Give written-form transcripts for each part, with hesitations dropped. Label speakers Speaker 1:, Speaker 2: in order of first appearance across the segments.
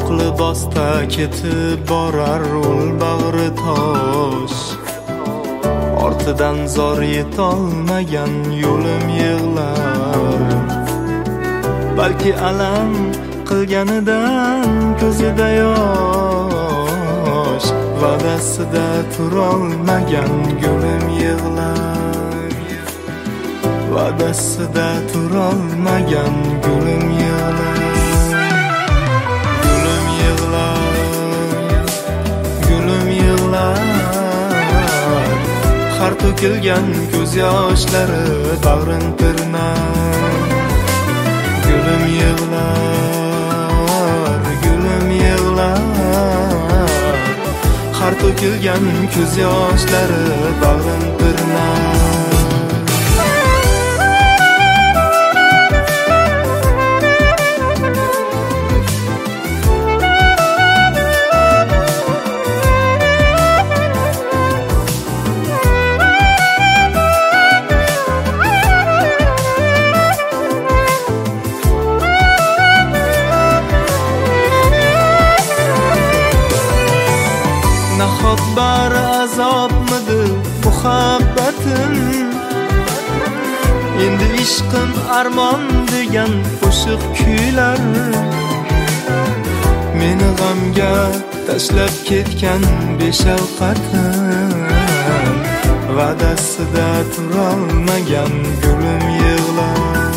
Speaker 1: libosda ketib borar ul bag'ri tosh. Ortidan zor yetolmagan yo'lim yig'lar. Balki alam qilganidan ko'zida yosh. Va'dasida turolmagan gulim yig'lar. Va'dasida turolmagan gulim yig'lar. Gulim yig'lar, gulim yig'lar. Har to'kilgan ko'z yoshlari bag'rin tirnar. Gulim yig'lar, gulim yig'lar. Har to'kilgan ko'z yoshlari bag'rin tirnar. Nahot bar azobmidi muhabbatim, endi ishqim armon degan qo'shiq kuylar. Meni g'amga tashlab ketgan beshafqatim, va'dasida turolmagan gulim yig'lar.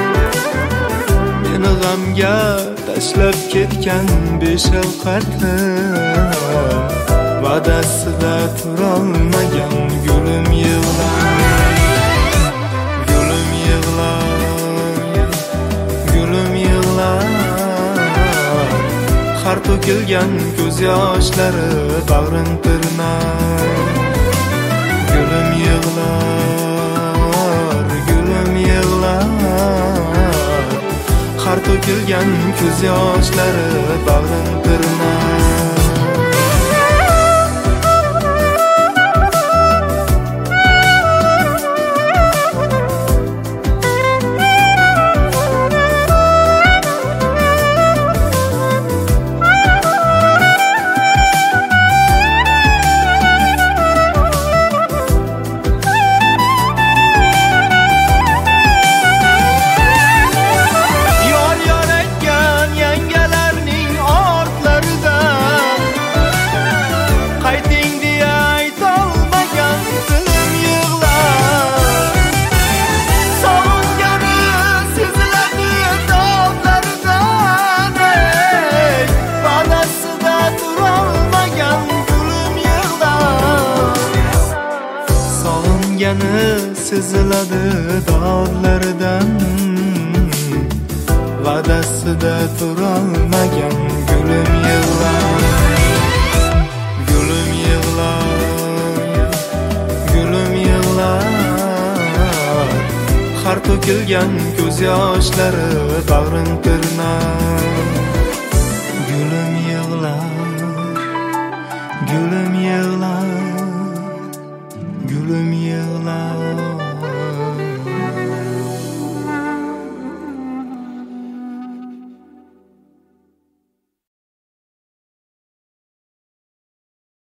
Speaker 1: Meni g'amga tashlab ketgan beshafqatim, va'dasida turolmagan gulim yig'lar. Gulim yig'lar, gulim yig'lar. Har to'kilgan ko'z yoshlari bag'rin tirnar. Gulim yig'lar, gulim yig'lar. Har to'kilgan ko'z yoshlari bag'rin tirnar. Seziladi dodlaridan, va'dasida turolmagan gulim yig'lar. Gulim yig'lar, gulim yig'lar. Har to'kilgan ko'z yoshlari bag'rin tirnar.